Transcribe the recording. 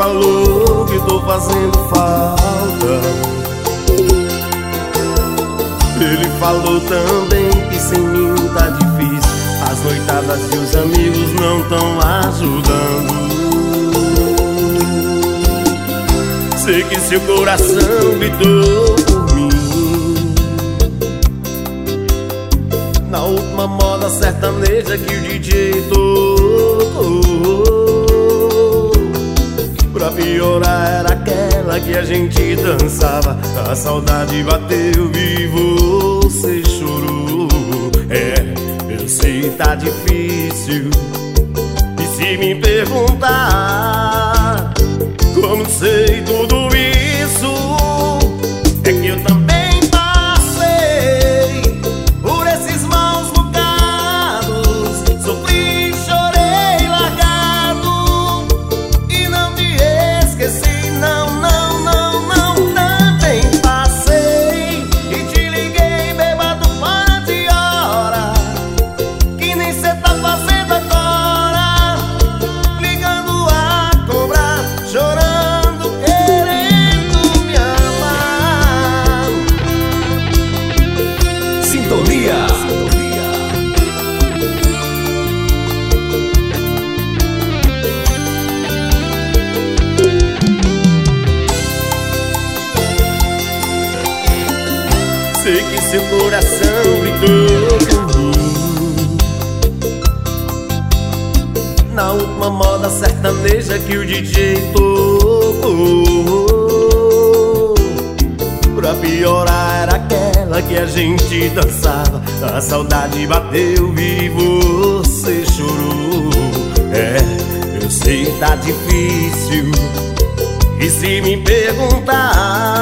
falou que tô fazendo falta. Ele falou também que sem mim tá difícil. As noitadas e os amigos não tão ajudando. Sei que seu coração gritou por mim na última moda sertaneja que o DJ tocou. Pra piorar era aquela que a gente dançava. A saudade bateu e você chorou. Eu sei tá difícil. E se me perguntar como sei tudo isso, é que eu também passei por esses maus bocados. Sofri, chorei, largado e não te esqueci, não, não, não, não. Também passei e te liguei bêbado fora de hora, que nem cê tá fazendo agora, ligando a cobrar, chorando, querendo me amar. Sintonia. Sei que seu coração gritou por mim na última moda sertaneja que o DJ tocou. Pra piorar era aquela que a gente dançava. A saudade bateu e você chorou. Eu sei tá difícil. E se me perguntar